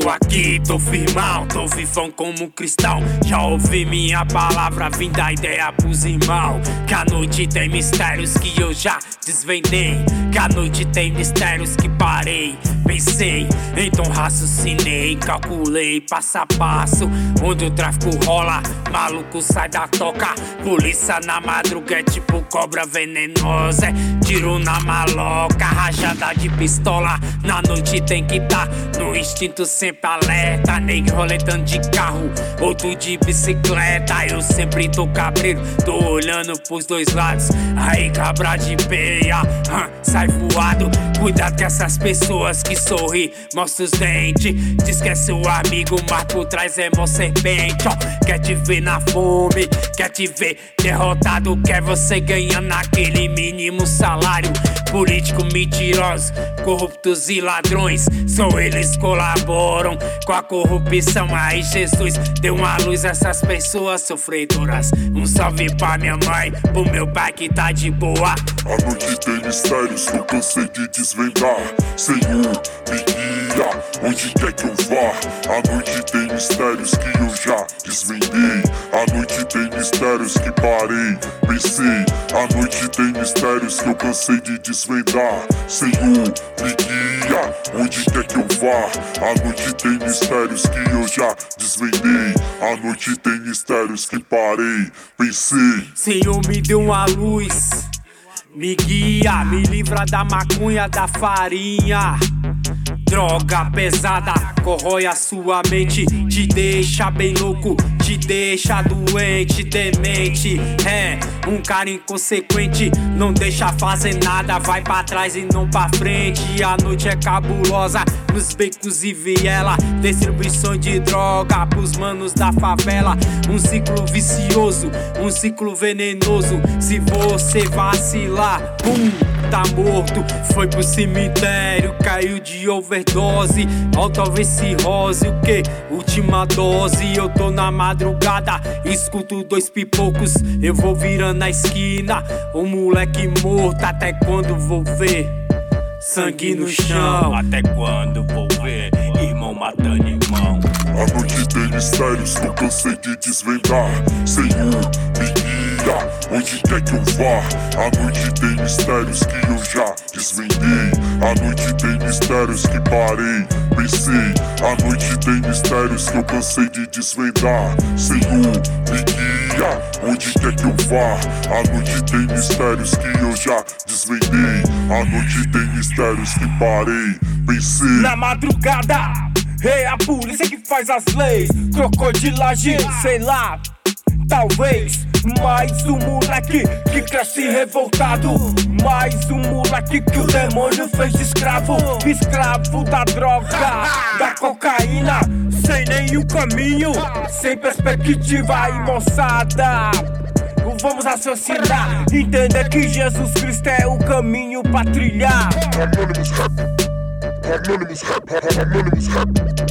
Tô aqui, tô firmão, tô vivão como cristão. Já ouvi minha palavra, vim da ideia pros irmãos. Que a noite tem mistérios que eu já desvendei. Que a noite tem mistérios que parei. Pensei, então raciocinei, calculei passo a passo. Onde o tráfico rola, maluco sai da toca. Polícia na madruga é tipo cobra venenosa. Tiro na maloca, rajada de pistola. Na noite tem que tá no instinto sempre alerta. Nego roletando de carro, outro de bicicleta. Eu sempre tô cabreiro, tô olhando pros dois lados. Aí cabra de peia, sai voado. Cuidado com essas pessoas que sorri, mostra os dentes. Diz que é seu amigo, mas por trás é mó serpente. Quer te ver na fome, quer te ver derrotado. Quer você ganhando aquele mínimo salário. Político mentirosos, corruptos e ladrões. Só eles colaboram com a corrupção. Aí Jesus deu uma luz a essas pessoas sofredoras. Um salve pra minha mãe, pro meu pai que tá de boa. A noite tem mistérios que eu cansei de desvendar. Senhor, me guia, onde quer que eu vá. A noite tem mistérios que eu já desvendei. A noite tem mistérios que parei, pensei. A noite tem mistérios que eu cansei de desvendar. Senhor, me guia, onde quer que eu vá. A noite tem mistérios que eu já desvendei. A noite tem mistérios que parei, pensei. Senhor, me deu uma luz, me guia, me livra da maconha, da farinha. Droga pesada corrói a sua mente, te deixa bem louco, te deixa doente, demente. É, um cara inconsequente, não deixa fazer nada, vai pra trás e não pra frente. E a noite é cabulosa, nos becos e viela. Distribuição de droga pros manos da favela. Um ciclo vicioso, um ciclo venenoso. Se você vacilar, pum, tá morto. Foi pro cemitério, caiu de overdose. Autovirose, o que? Última dose. Eu tô na madrugada, escuto dois pipocos. Eu vou virando a esquina, o moleque morto. Até quando vou ver sangue no chão? Até quando vou ver irmão matando irmão? A noite tem mistérios que eu cansei de desvendar. Senhor, me guia, onde quer que eu vá. A noite tem mistérios que eu já desvendei. A noite tem mistérios que parei, pensei. A noite tem mistérios que eu cansei de desvendar. Senhor, me guia, onde quer que eu vá. A noite tem mistérios que eu já desvendei. A noite tem mistérios que parei, pensei. Na madrugada, é a polícia que faz as leis. Crocodilagem, sei lá, talvez. Mais um moleque que cresce revoltado. Mais um moleque que o demônio fez de escravo. Escravo da droga, da cocaína. Sem nenhum caminho, sem perspectiva. E moçada, vamos raciocinar, entender que Jesus Cristo é o caminho pra trilhar. Anonymous rap, anonymous rap, anonymous rap.